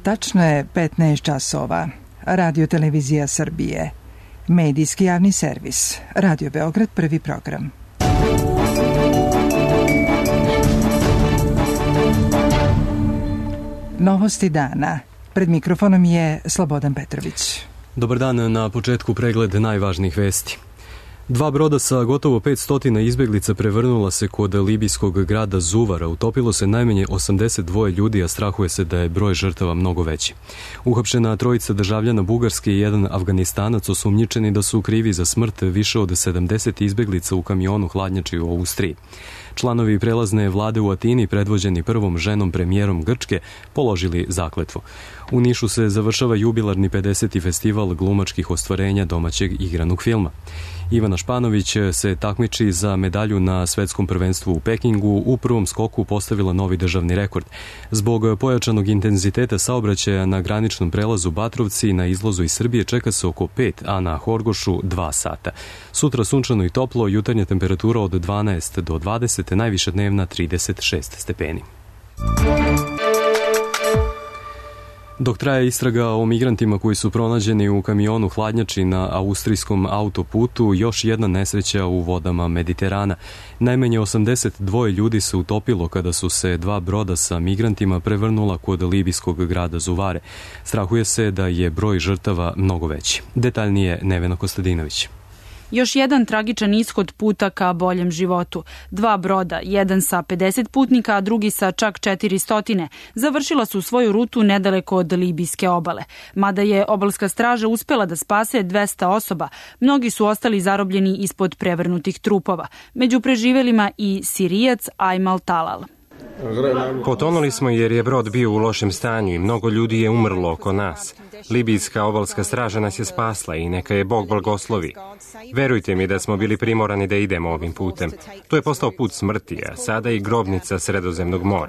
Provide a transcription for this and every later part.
Tačno je 15 časova. Radio Televizija Srbije. Medijski javni servis. Radio Beograd, prvi program. Novosti dana. Pred mikrofonom je Slobodan Petrović. Dobar dan, na početku pregled najvažnijih vesti. 2 broda sa gotovo 500 izbjeglica prevrnula se kod libijskog grada Zuvara. Utopilo se najmanje 82 ljudi, a strahuje se da je broj žrtava mnogo veći. Uhapšena 3 državljana Bugarske i 1 Afganistanac osumnjičeni da su krivi za smrt više od 70 izbjeglica u kamionu hladnjači u Austriji. Članovi prelazne vlade u Atini, predvođeni prvom ženom premijerom Grčke, položili zakletvu. U Nišu se završava jubilarni 50. festival glumačkih ostvarenja domaćeg igranog filma. Ivana Španović se takmiči za medalju na svetskom prvenstvu u Pekingu. U prvom skoku postavila novi državni rekord. Zbog pojačanog intenziteta saobraćaja na graničnom prelazu Batrovci na izlazu iz Srbije čeka se oko 5, a na Horgošu 2 sata. Sutra sunčano i toplo, jutarnja temperatura od 12 do 20, najviša dnevna 36 stepeni. Dok traje istraga o migrantima koji su pronađeni u kamionu hladnjači na austrijskom autoputu, još jedna nesreća u vodama Mediterana. Najmanje 82 ljudi se utopilo kada su se 2 broda sa migrantima prevrnula kod libijskog grada Zuvare. Strahuje se da je broj žrtava mnogo veći. Detaljnije Nevena Kostadinović. Još jedan tragičan ishod puta ka boljem životu. 2 broda, jedan sa 50 putnika, a drugi sa čak 400, završila su svoju rutu nedaleko od libijske obale. Mada je obalska straža uspela da spase 200 osoba, mnogi su ostali zarobljeni ispod prevrnutih trupova. Među preživelima i Sirijac Ajmal Talal. Potonuli smo jer je brod bio u lošem stanju i mnogo ljudi je umrlo oko nas. Libijska obalska straža nas je spasla i neka je Bog blagoslovi. Verujte mi da smo bili primorani da idemo ovim putem. To je postao put smrti, a sada i grobnica Sredozemnog mora.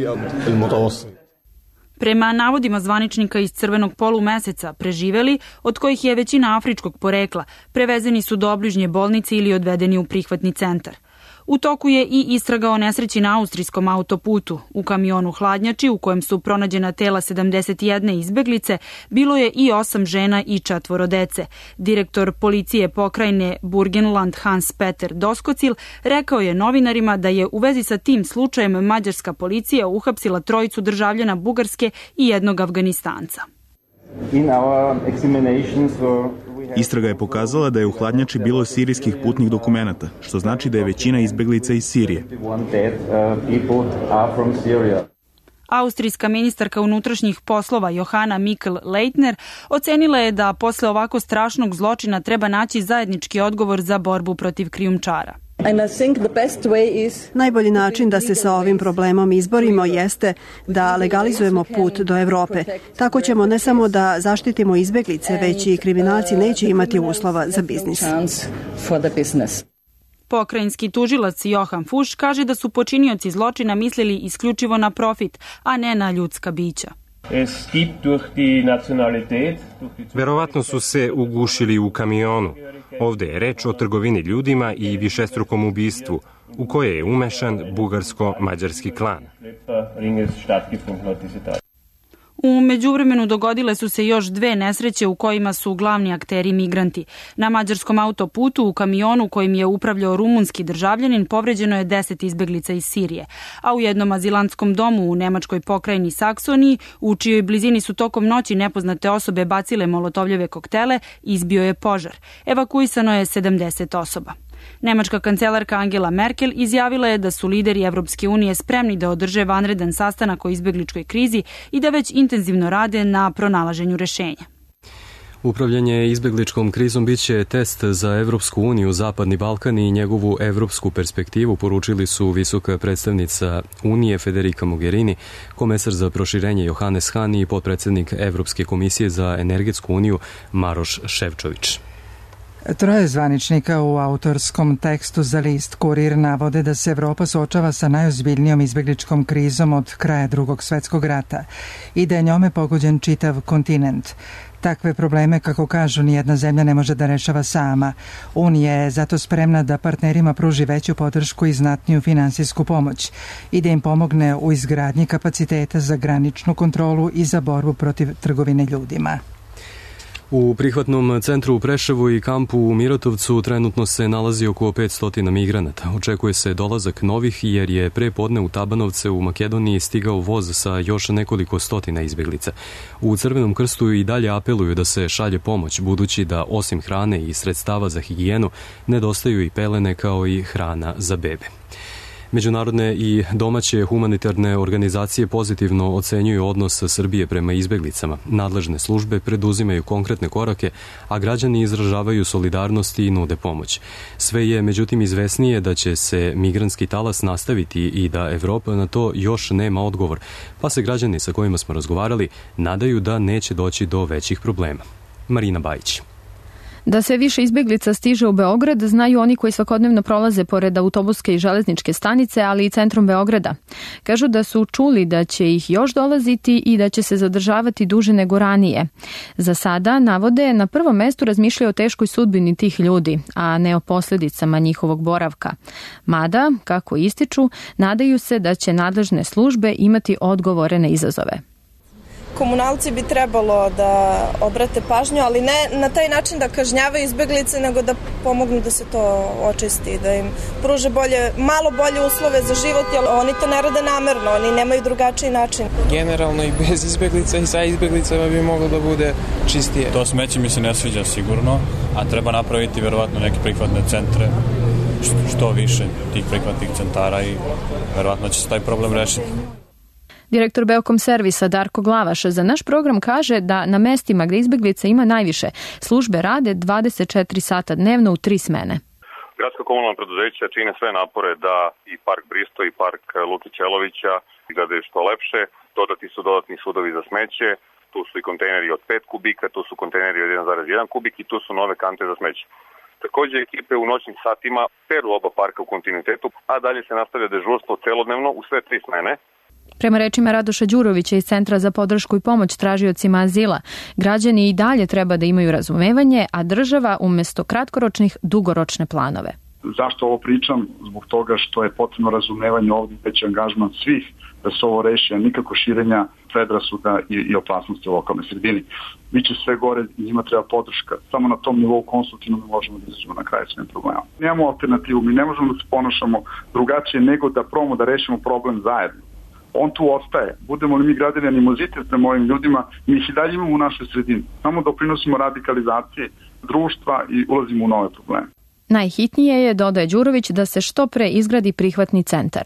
Prema navodima zvaničnika iz Crvenog polumeseca, preživeli, od kojih je većina afričkog porekla, prevezeni su do obližnje bolnice ili odvedeni u prihvatni centar. U toku je i istraga o nesreći na austrijskom autoputu. U kamionu hladnjači, u kojem su pronađena tela 71 izbeglice, bilo je i 8 žena i 4 dece. Direktor policije pokrajine Burgenland Hans Peter Doskocil rekao je novinarima da je u vezi sa tim slučajem mađarska policija uhapsila 3 državljana Bugarske i 1 Afganistanca. Istraga je pokazala da je u hladnjači bilo sirijskih putnih dokumenata, što znači da je većina izbeglica iz Sirije. Austrijska ministarka unutrašnjih poslova Johanna Mikl-Leitner ocenila je da posle ovako strašnog zločina treba naći zajednički odgovor za borbu protiv krijumčara. Najbolji način da se sa ovim problemom izborimo jeste da legalizujemo put do Evrope. Tako ćemo ne samo da zaštitimo izbeglice, već i kriminalci neće imati uslova za biznis. Pokrajinski tužilac Johan Fuš kaže da su počinioci zločina mislili isključivo na profit, a ne na ljudska bića. Verovatno su se ugušili u kamionu. Ovde je reč o trgovini ljudima i višestrukom ubistvu, u koje je umešan bugarsko-mađarski klan. U međuvremenu dogodile su se još 2 nesreće u kojima su glavni akteri migranti. Na mađarskom autoputu u kamionu kojim je upravljao rumunski državljanin povređeno je 10 izbeglica iz Sirije, a u jednom azilantskom domu u nemačkoj pokrajini Saksoniji, u čijoj blizini su tokom noći nepoznate osobe bacile molotovljeve koktele, izbio je požar. Evakuisano je 70 osoba. Nemačka kancelarka Angela Merkel izjavila je da su lideri Evropske unije spremni da održe vanredan sastanak o izbegličkoj krizi i da već intenzivno rade na pronalaženju rešenja. Upravljanje izbegličkom krizom biće test za Evropsku uniju, Zapadni Balkan i njegovu evropsku perspektivu, poručili su visoka predstavnica Unije Federica Mogherini, komesar za proširenje Johannes Hahn i potpredsednik Evropske komisije za energetsku uniju Maroš Šefčovič. Troje zvaničnika u autorskom tekstu za list Kurir navode da se Evropa suočava sa najozbiljnijom izbegličkom krizom od kraja Drugog svjetskog rata i da je njome pogođen čitav kontinent. Takve probleme, kako kažu, nijedna zemlja ne može da rešava sama. Unija je zato spremna da partnerima pruži veću podršku i znatniju finansijsku pomoć i da im pomogne u izgradnji kapaciteta za graničnu kontrolu i za borbu protiv trgovine ljudima. U prihvatnom centru u Preševu i kampu u Mirotovcu trenutno se nalazi oko 500 migranata. Očekuje se dolazak novih jer je pre podne u Tabanovce u Makedoniji stigao voz sa još nekoliko stotina izbjeglica. U Crvenom krstu i dalje apeluju da se šalje pomoć, budući da osim hrane i sredstava za higijenu nedostaju i pelene kao i hrana za bebe. Međunarodne i domaće humanitarne organizacije pozitivno ocenjuju odnos Srbije prema izbeglicama. Nadležne službe preduzimaju konkretne korake, a građani izražavaju solidarnost i nude pomoć. Sve je međutim izvesnije da će se migrantski talas nastaviti i da Evropa na to još nema odgovor, pa se građani sa kojima smo razgovarali nadaju da neće doći do većih problema. Marina Bajić. Da sve više izbjeglica stiže u Beograd znaju oni koji svakodnevno prolaze pored autobuske i železničke stanice, ali i centrom Beograda. Kažu da su čuli da će ih još dolaziti i da će se zadržavati duže nego ranije. Za sada, navode, na prvom mestu razmišljaju o teškoj sudbini tih ljudi, a ne o posljedicama njihovog boravka. Mada, kako ističu, nadaju se da će nadležne službe imati odgovore na izazove. Komunalci bi trebalo da obrate pažnju, ali ne na taj način da kažnjavaju izbeglice, nego da pomognu da se to očisti, da im pruže malo bolje uslove za život, jer oni to ne rade namerno, oni nemaju drugačiji način. Generalno i bez izbeglica i sa izbeglicama bi moglo da bude čistije. To smeće mi se ne sviđa sigurno, a treba napraviti verovatno neke prihvatne centre, što više tih prihvatnih centara i verovatno će se taj problem rešiti. Direktor Beokom servisa Darko Glavaš za naš program kaže da na mestima gdje izbeglica ima najviše, službe rade 24 sata dnevno u 3 smene. Gradska komunalna preduzeća čine sve napore da i park Bristo i park Luke Čelovića izgledaju što lepše. Dodati su dodatni sudovi za smeće, tu su i kontejneri od 5 kubika, tu su kontejneri od 1,1 kubik i tu su nove kante za smeće. Također ekipe u noćnim satima peru oba parka u kontinuitetu, a dalje se nastavlja dežurstvo celodnevno u sve 3 smene. Prema rečima Radoša Đurovića iz Centra za podršku i pomoć tražiocima azila, građani i dalje treba da imaju razumevanje, a država umjesto kratkoročnih dugoročne planove. Zašto ovo pričam? Zbog toga što je potrebno razumevanje ovdje, već angažman svih da se ovo reši, a nikako širenja predrasuda i opasnosti u lokalnoj sredini. Biće sve gore i njima treba podrška. Samo na tom nivou konstruktivno mi možemo da izađemo na kraj svojim problemom. Nemamo alternativu, mi ne možemo da se ponašamo drugačije nego da probamo da rešimo problem zajedno. On tu ostaje. Budemo li mi gradili animozitet prema ovim ljudima, mi ih i dalje imamo u našoj sredini. Samo doprinosimo radikalizaciji društva i ulazimo u nove probleme. Najhitnije je, dodaje Đurović, da se što pre izgradi prihvatni centar.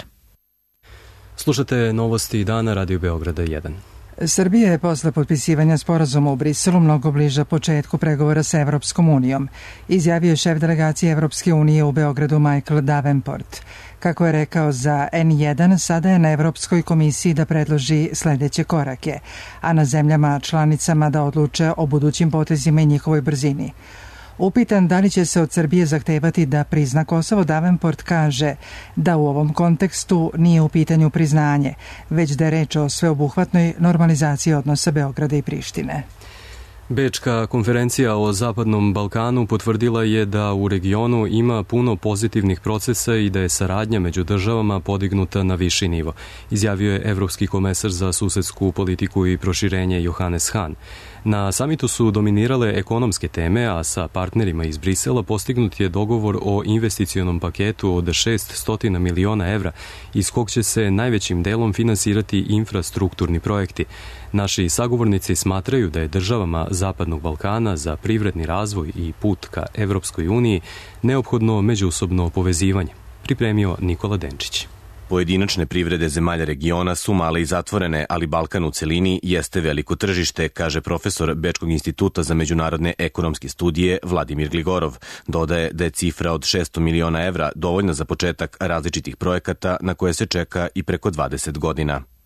Slušate novosti dana Radio Beograda 1. Srbija je posle potpisivanja sporazuma u Briselu mnogo bliža početku pregovora sa Evropskom unijom, izjavio je šef delegacije Evropske unije u Beogradu Michael Davenport. Kako je rekao za N1, sada je na Evropskoj komisiji da predloži sledeće korake, a na zemljama članicama da odluče o budućim potezima i njihovoj brzini. Upitan da li će se od Srbije zahtevati da prizna Kosovo, Davenport kaže da u ovom kontekstu nije u pitanju priznanje, već da je reč o sveobuhvatnoj normalizaciji odnosa Beograda i Prištine. Bečka konferencija o Zapadnom Balkanu potvrdila je da u regionu ima puno pozitivnih procesa i da je saradnja među državama podignuta na viši nivo, izjavio je Evropski komesar za susedsku politiku i proširenje Johannes Hahn. Na samitu su dominirale ekonomske teme, a sa partnerima iz Brisela postignut je dogovor o investicionom paketu od 600 miliona evra, iz kog će se najvećim delom finansirati infrastrukturni projekti. Naši sagovornici smatraju da je državama Zapadnog Balkana za privredni razvoj i put ka Evropskoj uniji neophodno međusobno povezivanje, pripremio Nikola Denčić. Pojedinačne privrede zemalja regiona su male i zatvorene, ali Balkan u celini jeste veliko tržište, kaže profesor Bečkog instituta za međunarodne ekonomske studije Vladimir Gligorov. Dodaje da je cifra od 600 miliona evra dovoljna za početak različitih projekata na koje se čeka i preko 20 godina.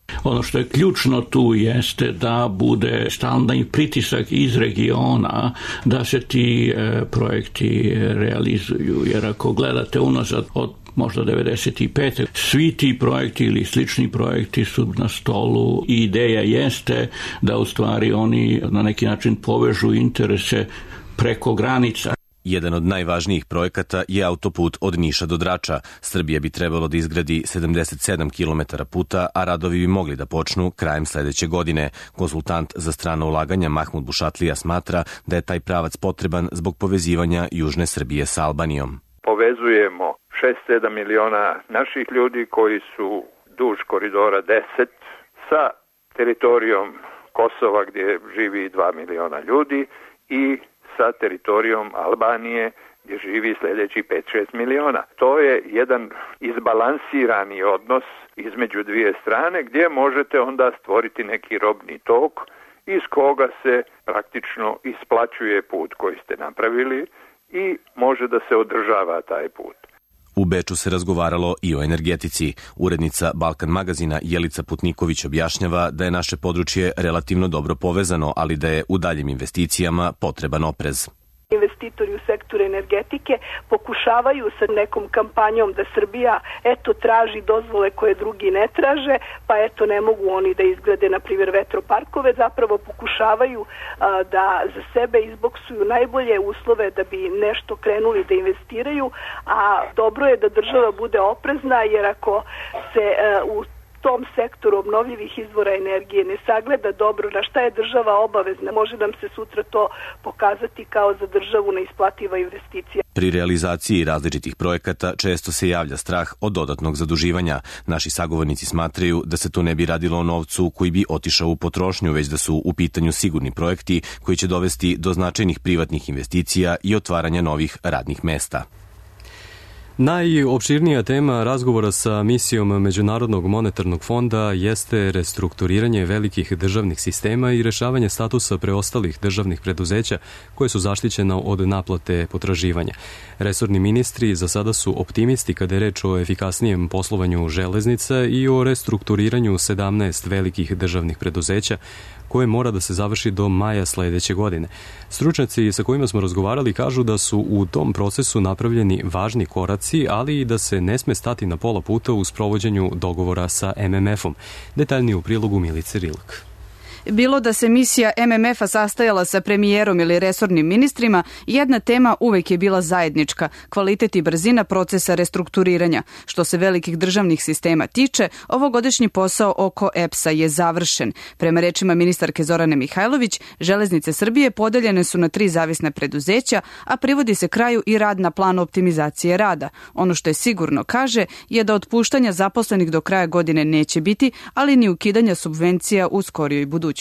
Ono što je ključno tu jeste da bude stalni pritisak iz regiona da se ti projekti realizuju, jer ako gledate unazad od možda 95. Svi ti projekti ili slični projekti su na stolu i ideja jeste da u stvari oni na neki način povežu interese preko granica. Jedan od najvažnijih projekata je autoput od Niša do Drača. Srbija bi trebalo da izgradi 77 km puta, a radovi bi mogli da počnu krajem sledeće godine. Konsultant za strano ulaganja Mahmud Bušatlija smatra da je taj pravac potreban zbog povezivanja južne Srbije sa Albanijom. Povezujemo 6-7 miliona naših ljudi koji su duž koridora 10 sa teritorijom Kosova gdje živi 2 miliona ljudi i sa teritorijom Albanije gdje živi sljedeći 5-6 miliona. To je jedan izbalansirani odnos između dvije strane gdje možete onda stvoriti neki robni tok iz koga se praktično isplaćuje put koji ste napravili i može da se održava taj put. U Beču se razgovaralo i o energetici. Urednica Balkan magazina Jelica Putniković objašnjava da je naše područje relativno dobro povezano, ali da je u daljim investicijama potreban oprez. Investitori u sektoru energetike pokušavaju sa nekom kampanjom da Srbija traži dozvole koje drugi ne traže, pa ne mogu oni da izgrade na primjer vetroparkove, zapravo pokušavaju da za sebe izboksuju najbolje uslove da bi nešto krenuli da investiraju, a dobro je da država bude oprezna, jer ako se u tom sektoru obnovljivih izvora energije ne sagleda dobro na šta je država obavezna, može nam se sutra to pokazati kao za državu neisplativa investicija. Pri realizaciji različitih projekata često se javlja strah od dodatnog zaduživanja. Naši sagovornici smatraju da se tu ne bi radilo o novcu koji bi otišao u potrošnju, već da su u pitanju sigurni projekti koji će dovesti do značajnih privatnih investicija i otvaranja novih radnih mesta. Najopširnija tema razgovora sa misijom Međunarodnog monetarnog fonda jeste restrukturiranje velikih državnih sistema i rešavanje statusa preostalih državnih preduzeća koje su zaštićena od naplate potraživanja. Resorni ministri za sada su optimisti kada je reč o efikasnijem poslovanju železnica i o restrukturiranju 17 velikih državnih preduzeća koje mora da se završi do maja sledeće godine. Stručnjaci sa kojima smo razgovarali kažu da su u tom procesu napravljeni važni koraci, ali i da se ne sme stati na pola puta u sprovođenju dogovora sa MMF-om. Detaljnije u prilogu Milice Rilak. Bilo da se misija MMF-a sastajala sa premijerom ili resornim ministrima, jedna tema uvek je bila zajednička, kvalitet i brzina procesa restrukturiranja. Što se velikih državnih sistema tiče, ovogodišnji posao oko EPS-a je završen. Prema rečima ministarke Zorane Mihajlović, Železnice Srbije podeljene su na 3 zavisna preduzeća, a privodi se kraju i rad na planu optimizacije rada. Ono što je sigurno, kaže, je da otpuštanja zaposlenih do kraja godine neće biti, ali ni ukidanja subvencija u skorijoj budućnosti.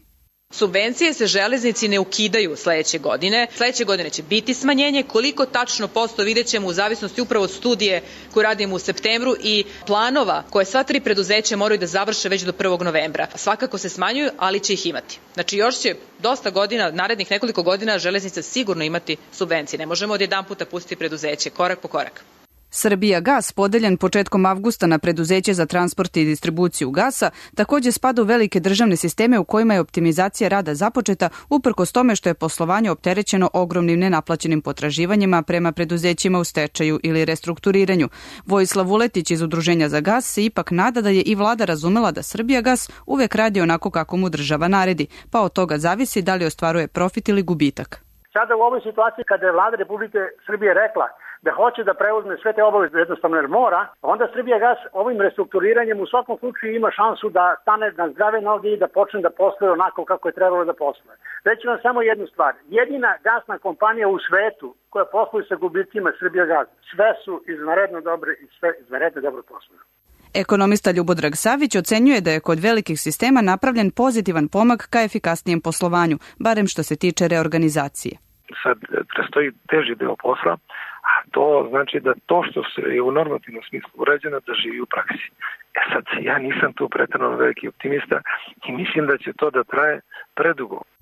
Subvencije se železnici ne ukidaju sledeće godine. Sledeće godine će biti smanjenje. Koliko tačno posto vidjet ćemo u zavisnosti upravo od studije koju radimo u septembru i planova koje sva 3 preduzeća moraju da završe već do 1. novembra. Svakako se smanjuju, ali će ih imati. Znači još će dosta godina, narednih nekoliko godina železnice sigurno imati subvencije. Ne možemo od jedan puta pustiti preduzeće, korak po korak. Srbija gas, podeljen početkom avgusta na preduzeće za transport i distribuciju gasa, takođe spada u velike državne sisteme u kojima je optimizacija rada započeta uprkos tome što je poslovanje opterećeno ogromnim nenaplaćenim potraživanjima prema preduzećima u stečaju ili restrukturiranju. Vojislav Vuletić iz Udruženja za gas se ipak nada da je i vlada razumela da Srbija gas uvek radi onako kako mu država naredi, pa od toga zavisi da li ostvaruje profit ili gubitak. Sada u ovoj situaciji kada je vlada Republike Srbije rekla da hoće da preuzme sve te obaveze jednostavno jer mora, onda Srbijagas ovim restrukturiranjem u svakom slučaju ima šansu da stane na zdrave noge i da počne da posluje onako kako je trebalo da posluje. Reći vam samo jednu stvar. Jedina gasna kompanija u svetu koja posluje sa gubicima Srbijagas. Sve su izvanredno dobre i sve izvanredno dobro posluju. Ekonomista Ljubodrag Savić ocenjuje da je kod velikih sistema napravljen pozitivan pomak ka efikasnijem poslovanju, barem što se tiče reorganizacije. Sad prestoji teži deo posla, a to znači da to što je u normativnom smislu urađeno da živi u praksi. Sad ja nisam tu pretjerano veliki optimista i mislim da će to da traje predugo.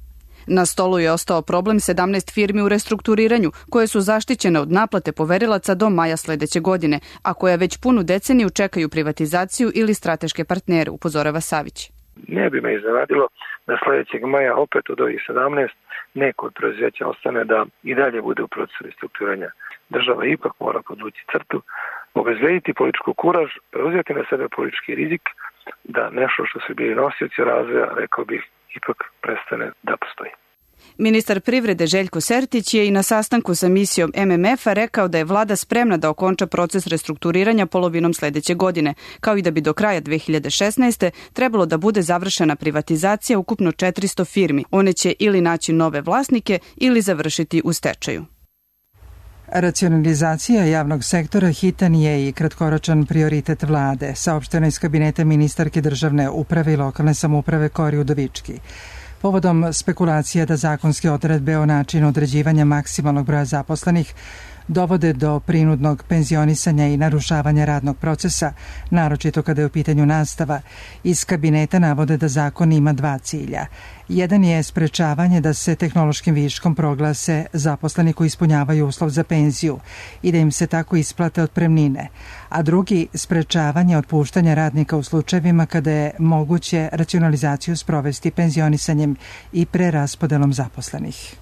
Na stolu je ostao problem 17 firmi u restrukturiranju, koje su zaštićene od naplate poverilaca do maja sledeće godine, a koja već punu deceniju čekaju privatizaciju ili strateške partnere, upozorava Savić. Ne bi me iznenadilo da sledećeg maja opet od ovih 17 neko od preduzeća ostane da i dalje bude u procesu restrukturiranja. Država ipak mora podvući crtu, obezbediti političku kuraž, preuzeti na sebe politički rizik da nešto što su bili nosioci razvoja, rekao bih, ipak prestane da postoji. Ministar privrede Željko Sertić je i na sastanku sa misijom MMF-a rekao da je vlada spremna da okonča proces restrukturiranja polovinom sledeće godine, kao i da bi do kraja 2016. trebalo da bude završena privatizacija ukupno 400 firmi. One će ili naći nove vlasnike ili završiti u stečaju. Racionalizacija javnog sektora hitan je i kratkoročan prioritet vlade, saopšteno iz kabineta ministarke državne uprave i lokalne samouprave Kori Udovički. Povodom spekulacija da zakonske odredbe o načinu određivanja maksimalnog broja zaposlenih dovode do prinudnog penzionisanja i narušavanja radnog procesa, naročito kada je u pitanju nastava, iz kabineta navode da zakon ima dva cilja. Jedan je sprečavanje da se tehnološkim viškom proglase zaposleni koji ispunjavaju uslov za penziju i da im se tako isplate otpremnine, a drugi sprečavanje otpuštanja radnika u slučajevima kada je moguće racionalizaciju sprovesti penzionisanjem i preraspodelom zaposlenih.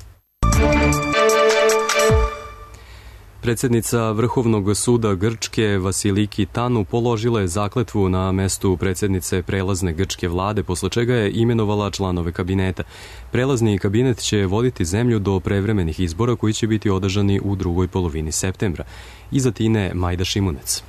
Predsjednica Vrhovnog suda Grčke Vasiliki Tanu položila je zakletvu na mestu predsjednice prelazne grčke vlade, posle čega je imenovala članove kabineta. Prelazni kabinet će voditi zemlju do prevremenih izbora koji će biti održani u drugoj polovini septembra. Iza Tine Majda Šimunec.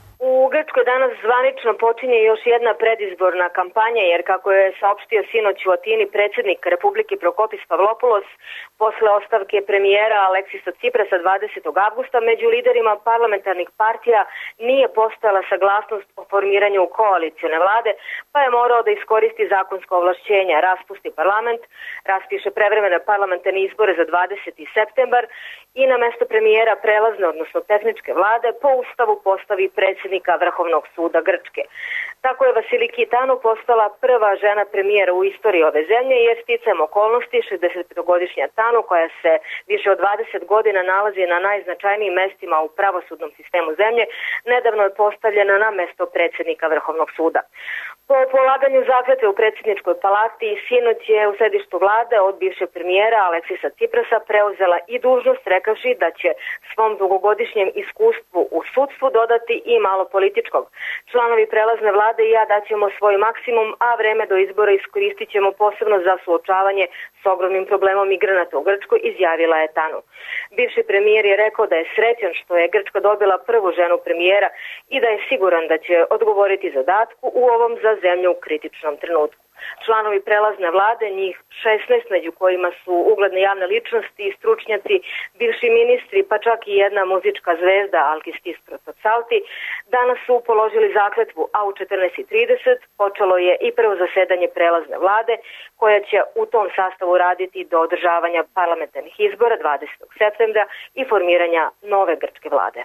U Grčkoj danas zvanično počinje još jedna predizborna kampanja, jer kako je saopštio sinoć u Atini predsjednik Republike Prokopis Pavlopoulos, posle ostavke premijera Aleksisa Ciprasa 20. avgusta među liderima parlamentarnih partija nije postojala saglasnost o formiranju koalicione vlade, pa je morao da iskoristi zakonsko ovlašćenja, raspusti parlament, raspiše prevremene parlamentarne izbore za 20. septembar i na mesto premijera prelazne, odnosno tehničke vlade, po ustavu postavi predsjednika Vrhovnog suda Grčke. Tako je Vasiliki Tanu postala prva žena premijera u istoriji ove zemlje, jer sticajem okolnosti 65-godišnja Tanu, koja se više od 20 godina nalazi na najznačajnijim mestima u pravosudnom sistemu zemlje, nedavno je postavljena na mesto predsjednika Vrhovnog suda. Po polaganju zakletve u predsjedničkoj palati, sinoć je u sedištu vlade od bivšeg premijera Aleksisa Ciprasa preuzela i dužnost, rekavši da će svom dugogodišnjem iskustvu u sudstvu dodati i malo političkog. Članovi prelazne vlade i ja daćemo svoj maksimum, a vreme do izbora iskoristit ćemo posebno za suočavanje s ogromnim problemom migranata u Grčkoj, izjavila je Tanu. Bivši premijer je rekao da je srećan što je Grčka dobila prvu ženu premijera i da je siguran da će odgovoriti zadatku u ovom za zemlju u kritičnom trenutku. Članovi prelazne vlade, njih 16, među kojima su ugledne javne ličnosti i stručnjaci, bivši ministri, pa čak i jedna muzička zvezda Alkistis Protopsalti, danas su položili zakletvu, a u 14:30 počelo je i prvo zasedanje prelazne vlade, koja će u tom sastavu raditi do održavanja parlamentarnih izbora 20. septembra i formiranja nove grčke vlade.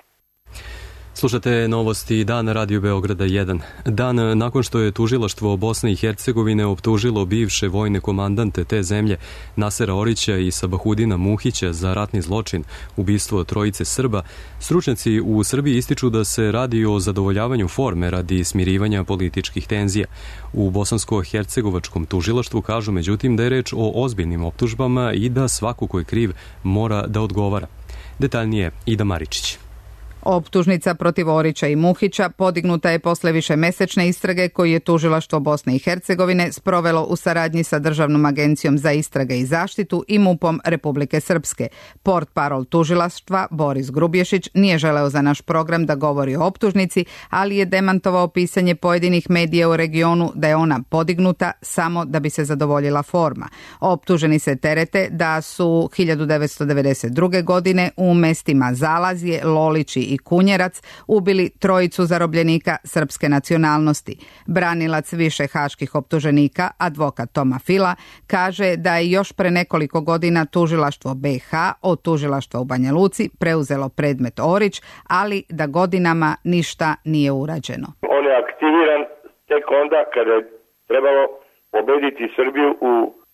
Slušate novosti Dana Radio Beograda 1. Dan nakon što je tužilaštvo Bosne i Hercegovine optužilo bivše vojne komandante te zemlje Nasera Orića i Sabahudina Muhića za ratni zločin, ubistvo trojice Srba, stručnjaci u Srbiji ističu da se radi o zadovoljavanju forme radi smirivanja političkih tenzija. U bosansko-hercegovačkom tužilaštvu kažu međutim da je reč o ozbiljnim optužbama i da svako ko je kriv mora da odgovara. Detaljnije Ida Maričić. Optužnica protiv Orića i Muhića podignuta je posle višemesečne istrage koju je tužilaštvo Bosne i Hercegovine sprovelo u saradnji sa Državnom agencijom za istrage i zaštitu i MUP-om Republike Srpske. Portparol tužilaštva Boris Grubješić nije želeo za naš program da govori o optužnici, ali je demantovao pisanje pojedinih medija u regionu da je ona podignuta samo da bi se zadovoljila forma. Optuženi se terete da su 1992. godine u mestima Zalazje, Lolići i Kunjerac ubili trojicu zarobljenika srpske nacionalnosti. Branilac više haških optuženika, advokat Toma Fila, kaže da je još pre nekoliko godina tužilaštvo BiH od tužilaštva u Banja Luci preuzelo predmet Orić, ali da godinama ništa nije urađeno. On je aktiviran tek onda kada je trebalo pobediti Srbiju u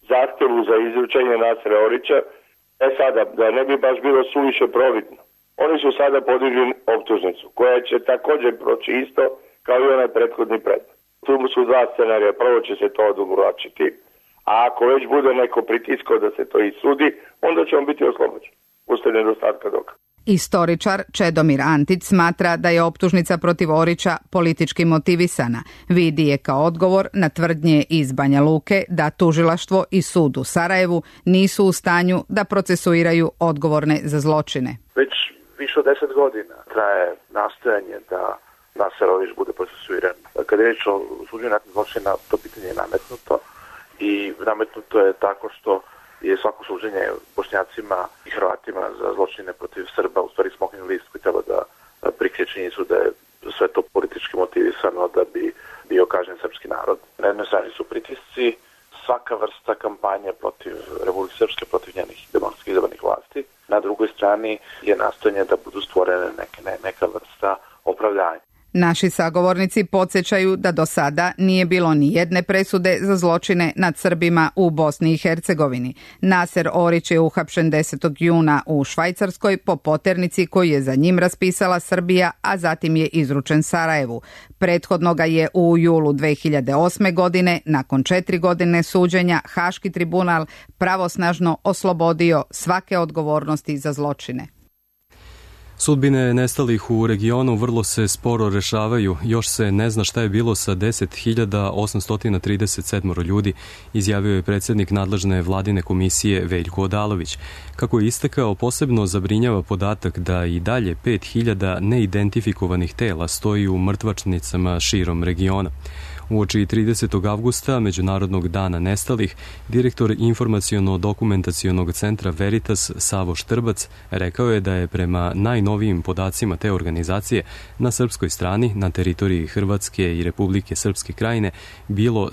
zahtevu za izručenje Nasera Orića. Sada, da ne bi baš bilo suviše providno, oni su sada podigli optužnicu koja će također proći isto kao i onaj prethodni predmet. Tu su dva scenarija. Prvo će se to odugovlačiti, a ako već bude neko pritiskao da se to i sudi, onda će on biti oslobođen usled nedostatka dokaza. Istoričar Čedomir Antić smatra da je optužnica protiv Orića politički motivisana. Vidi je kao odgovor na tvrdnje iz Banja Luke da tužilaštvo i sud u Sarajevu nisu u stanju da procesuiraju odgovorne za zločine. Već više od 10 godina traje nastojanje da Naser Orić bude procesuiran. Kad je reč o suđenju ratnih zločina, to pitanje je nametnuto i nametnuto je tako što je svako suđenje Bošnjacima i Hrvatima za zločine protiv Srba u stvari smokvin list koji treba da prikrije činjenicu da je sve to politički motivisano da bi bio kažnjen srpski narod. Na jednoj strani su pritisci, svaka vrsta kampanje protiv Republike Srpske, protiv njenih demokratski izabranih vlasti. Na drugoj strani je nastojanje da budu stvorene neka vrsta opravdanja. Naši sagovornici podsjećaju da do sada nije bilo ni jedne presude za zločine nad Srbima u Bosni i Hercegovini. Naser Orić je uhapšen 10. juna u Švajcarskoj po poternici koju je za njim raspisala Srbija, a zatim je izručen Sarajevu. Prethodno ga je u julu 2008. godine, nakon 4 godine suđenja, Haški tribunal pravosnažno oslobodio svake odgovornosti za zločine. Sudbine nestalih u regionu vrlo se sporo rešavaju, još se ne zna šta je bilo sa 10.837 ljudi, izjavio je predsjednik nadležne vladine komisije Veljko Odalović. Kako je istakao, posebno zabrinjava podatak da i dalje 5.000 neidentifikovanih tela stoji u mrtvačnicama širom regiona. Uoči 30. avgusta, Međunarodnog dana nestalih, direktor informaciono-dokumentacionog centra Veritas Savo Štrbac rekao je da je prema najnovijim podacima te organizacije na srpskoj strani, na teritoriji Hrvatske i Republike Srpske Krajine, bilo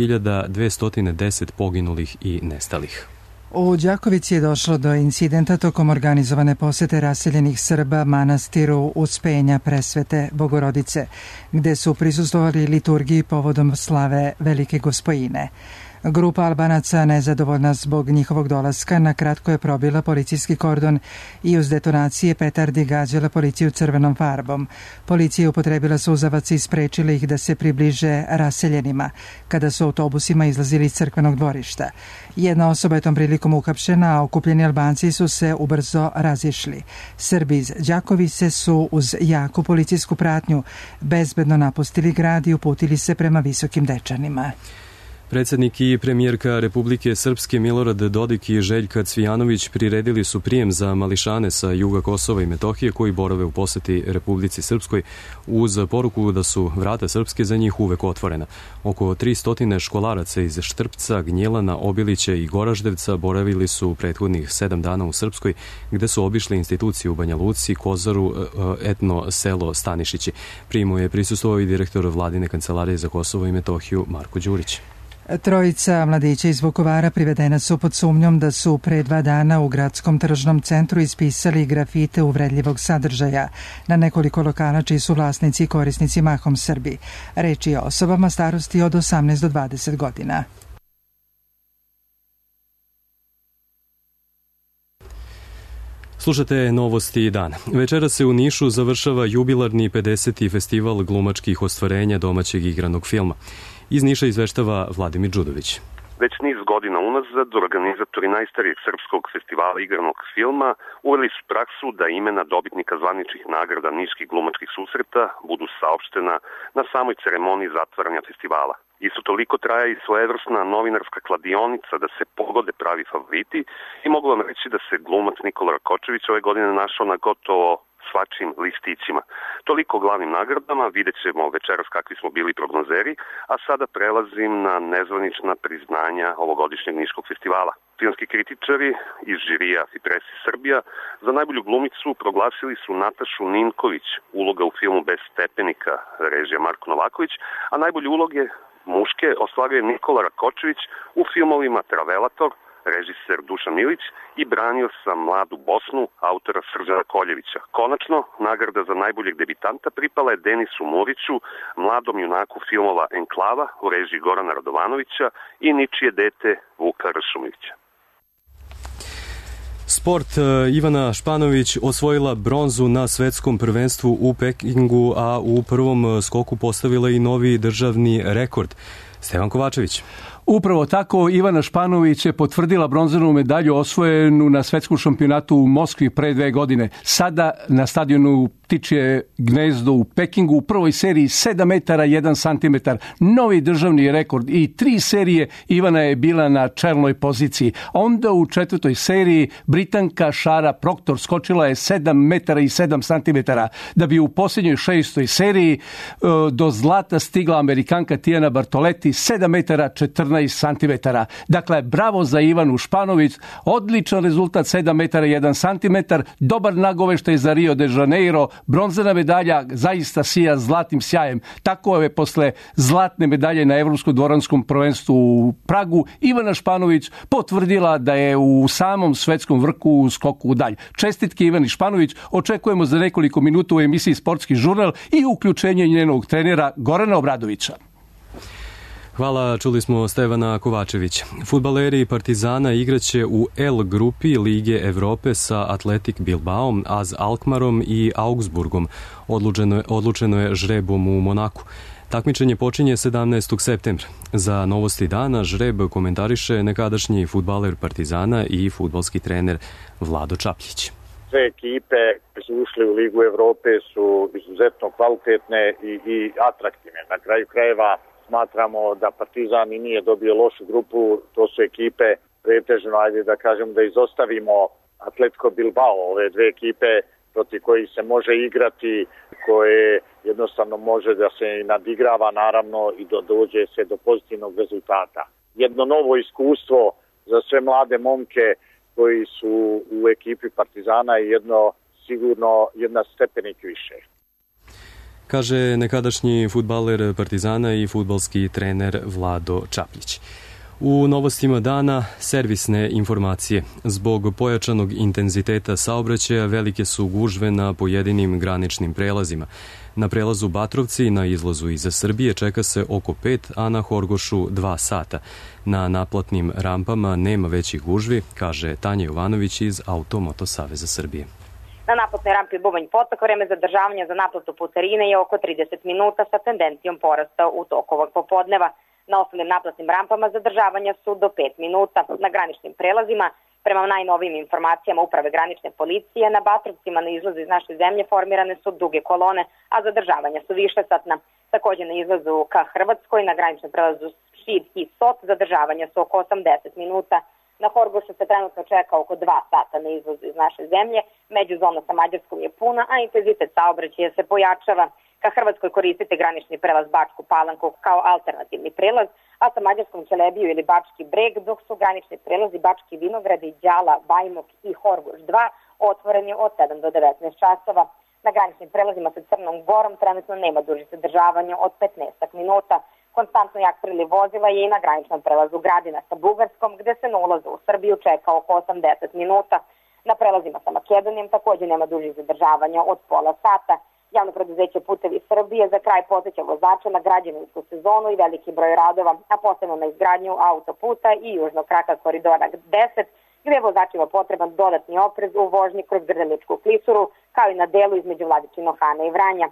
7.210 poginulih i nestalih. U Đakovici je došlo do incidenta tokom organizovane posete raseljenih Srba manastiru Uspenja Presvete Bogorodice, gde su prisustvovali liturgiji povodom slave Velike Gospojine. Grupa Albanaca, nezadovoljna zbog njihovog dolaska, na kratko je probila policijski kordon i uz detonacije petardi gađala policiju crvenom farbom. Policija je upotrebila suzavac i sprečila ih da se približe raseljenima, kada su autobusima izlazili iz crkvenog dvorišta. Jedna osoba je tom prilikom uhapšena, a okupljeni Albanci su se ubrzo razišli. Srbi iz Đakovice su uz jaku policijsku pratnju bezbedno napustili grad i uputili se prema Visokim Dečanima. Predsjednik i premijerka Republike Srpske Milorad Dodik i Željka Cvijanović priredili su prijem za mališane sa juga Kosova i Metohije koji borave u poseti Republici Srpskoj uz poruku da su vrata Srpske za njih uvek otvorena. Oko 300 školaraca iz Štrpca, Gnjelana, Obilića i Goraždevca boravili su prethodnih 7 dana u Srpskoj, gde su obišli institucije u Banja Luci, Kozaru, etno selo Stanišići. Primu je prisustvovao i direktor vladine kancelarije za Kosovo i Metohiju Marko Đurić. Trojica mladića iz Vukovara privedena su pod sumnjom da su pre 2 dana u gradskom tržnom centru ispisali grafite uvredljivog sadržaja na nekoliko lokala čiji su vlasnici i korisnici mahom Srbi. Reč je o osobama starosti od 18 do 20 godina. Slušate novosti dana. Večera se u Nišu završava jubilarni 50. festival glumačkih ostvarenja domaćeg igranog filma. Iz Niša izveštava Vladimir Đudović. Već niz godina unazad organizatori najstarijeg srpskog festivala igranog filma uveli su praksu da imena dobitnika zvaničnih nagrada niških glumačkih susreta budu saopštena na samoj ceremoniji zatvaranja festivala. Isto toliko traja i svojevrsna novinarska kladionica da se pogode pravi favoriti i mogu vam reći da se glumac Nikola Rakočević ove godine našao na gotovo svačim listićima. Toliko o glavnim nagradama, vidjet ćemo večeras kakvi smo bili prognozeri, a sada prelazim na nezvanična priznanja ovogodišnjeg niškog festivala. Filmski kritičari iz žirija Fipresi Srbija za najbolju glumicu proglasili su Natašu Ninković, uloga u filmu Bez stepenika, režija Marko Novaković, a najbolje uloge muške ostvaruje Nikola Rakočević u filmovima Travelator, režiser Dušan Milić, i Branio sam mladu Bosnu, autora Srđana Koljevića. Konačno, nagrada za najboljeg debitanta pripala je Denisu Muriću, mladom junaku filmova Enklava u režiji Gorana Radovanovića i Ničije dete Vuka Ršumića. Sport. Ivana Španović osvojila bronzu na svetskom prvenstvu u Pekingu, a u prvom skoku postavila i novi državni rekord. Stevan Kovačević. Upravo tako, Ivana Španović je potvrdila bronzanu medalju osvojenu na svetskom šampionatu u Moskvi pre 2 godine. Sada na stadionu Ptičje gnezdo u Pekingu u prvoj seriji 7 metara 1 santimetar. Novi državni rekord i 3 serije Ivana je bila na čelnoj poziciji. Onda u 4. seriji Britanka Shara Proctor skočila je 7 metara i 7 santimetara, da bi u posljednjoj 6. seriji do zlata stigla Amerikanka Tijana Bartoleti 7 metara 14 santimetara. Dakle, bravo za Ivanu Španović, odličan rezultat 7 metara 1 santimetar, dobar nagoveštaj za Rio de Janeiro, bronzana medalja zaista sija zlatnim sjajem. Tako je posle zlatne medalje na Evropskom dvoranskom prvenstvu u Pragu Ivana Španović potvrdila da je u samom svetskom vrhu u skoku u dalj. Čestitke Ivani Španović, očekujemo za nekoliko minuta u emisiji Sportski žurnal i uključenje njenog trenera Gorana Obradovića. Hvala, čuli smo Stevana Kovačevića. Fudbaleri Partizana igraće u L grupi Lige Evrope sa Atletik Bilbaom, AZ Alkmarom i Augsburgom. Odlučeno je žrebom u Monaku. Takmičenje počinje 17. septembra. Za novosti dana žreb komentariše nekadašnji fudbaler Partizana i fudbalski trener Vlado Čapljić. Sve ekipe koje su ušli u Ligu Evrope su izuzetno kvalitetne i atraktivne. Na kraju krajeva smatramo da Partizan i nije dobio lošu grupu, to su ekipe pretežno, ajde da kažem da izostavimo Atletico Bilbao, ove dve ekipe protiv kojih se može igrati, koje jednostavno može da se nadigrava naravno i dođe se do pozitivnog rezultata. Jedno novo iskustvo za sve mlade momke koji su u ekipi Partizana i jedna stepenik više. Kaže nekadašnji fudbaler Partizana i fudbalski trener Vlado Čapljić. U novostima dana servisne informacije. Zbog pojačanog intenziteta saobraćaja velike su gužve na pojedinim graničnim prelazima. Na prelazu Batrovci na izlazu iza Srbije čeka se oko 5, a na Horgošu 2 sata. Na naplatnim rampama nema većih gužvi, kaže Tanja Jovanović iz Automoto Saveza Srbije. Na naplatnoj rampi Bubanj Potok vreme zadržavanja za naplatu putarine je oko 30 minuta sa tendencijom porasta u toku ovog popodneva. Na ostalim naplatnim rampama zadržavanja su do 5 minuta. Na graničnim prelazima, prema najnovijim informacijama Uprave granične policije, na Batrovcima na izlazu iz naše zemlje formirane su duge kolone, a zadržavanja su višesatna. Također na izlazu ka Hrvatskoj, na graničnom prelazu Šid i Sot, zadržavanja su oko 80 minuta. Na Horgošu se trenutno čeka oko 2 sata na izlazu iz naše zemlje. Međuzona sa Mađarskom je puna, a intenzitet saobraćaja se pojačava. Ka Hrvatskoj koristite granični prelaz Bačku Palanku kao alternativni prelaz, a sa Mađarskom Ćelebiju ili Bački Breg, dok su granični prelazi Bački Vinogradi, Đala, Bajmok i Horgoš 2 otvoreni od 7 do 19 časova. Na graničnim prelazima sa Crnom Gorom trenutno nema dužih zadržavanja od 15 minuta. Konstantno jak priliv vozila je i na graničnom prelazu Gradina sa Bugarskom, gde se na ulazu u Srbiju čeka oko 80 minuta. Na prelazima sa Makedonijom također nema dužih zadržavanja od pola sata. Javno preduzeće Putevi Srbije za kraj podsjeća vozača na građevinsku sezonu i veliki broj radova, a posebno na izgradnju autoputa i južnog kraka koridora 10, gde je vozačima potreban dodatni oprez u vožnji kroz Grdeličku klisuru, kao i na delu između Vladičinog Hana i Vranja.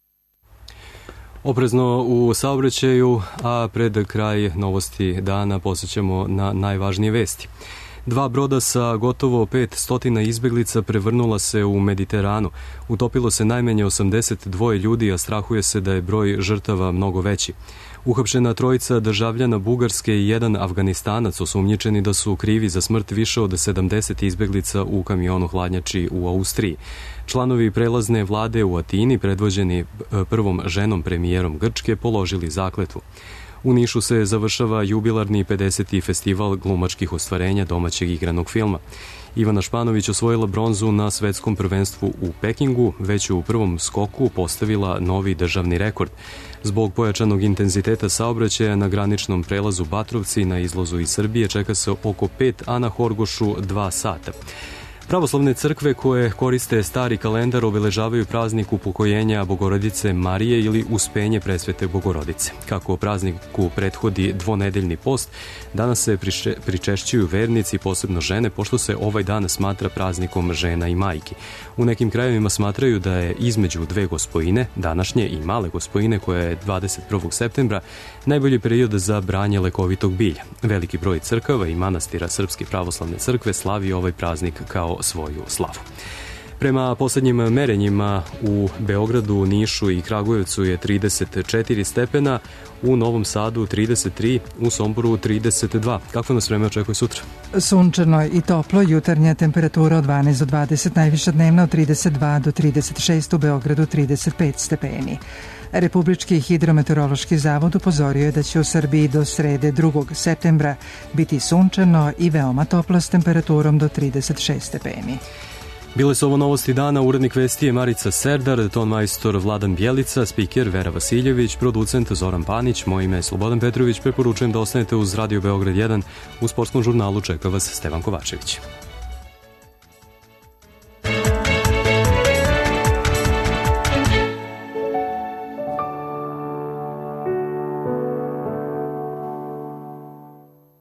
Oprezno u saobraćaju, a pred kraj novosti dana posjećamo na najvažnije vesti. 2 broda sa gotovo 500 izbeglica prevrnula se u Mediteranu. Utopilo se najmanje 82 ljudi, a strahuje se da je broj žrtava mnogo veći. Uhapšena 3 državljana Bugarske i 1 Afganistanac osumnjičeni da su krivi za smrt više od 70 izbeglica u kamionu hladnjači u Austriji. Članovi prelazne vlade u Atini, predvođeni prvom ženom premijerom Grčke, položili zakletvu. U Nišu se završava jubilarni 50. festival glumačkih ostvarenja domaćeg igranog filma. Ivana Španović osvojila bronzu na svetskom prvenstvu u Pekingu, već u prvom skoku postavila novi državni rekord. Zbog pojačanog intenziteta saobraćaja na graničnom prelazu Batrovci na izlazu iz Srbije čeka se oko 5, a na Horgošu 2 sata. Pravoslavne crkve koje koriste stari kalendar obeležavaju praznik upokojenja Bogorodice Marije ili Uspenje Presvete Bogorodice. Kako prazniku prethodi dvonedeljni post, danas se pričešćuju vernici, posebno žene, pošto se ovaj dan smatra praznikom žena i majki. U nekim krajevima smatraju da je između dve gospojine, današnje i male gospojine, koja je 21. septembra, najbolji period za branje lekovitog bilja. Veliki broj crkava i manastira Srpske pravoslavne crkve slavi ovaj praznik kao svoju slavu. Prema poslednjim merenjima u Beogradu, Nišu i Kragujevcu je 34 stepena, u Novom Sadu 33, u Somboru 32. Kako nas vreme očekuje sutra? Sunčano i toplo, jutarnja temperatura od 12 do 20, najviša dnevna od 32 do 36, u Beogradu 35 stepeni. Republički hidrometeorološki zavod upozorio je da će u Srbiji do srede 2. septembra biti sunčano i veoma toplo s temperaturom do 36 stepeni. Bile su ovo novosti dana, urednik vesti je Marica Serdar, ton majstor Vladan Bjelica, spiker Vera Vasiljević, producent Zoran Panić, moje ime je Slobodan Petrović, preporučujem da ostanete uz Radio Beograd 1, u sportskom žurnalu čeka vas Stevan Kovačević.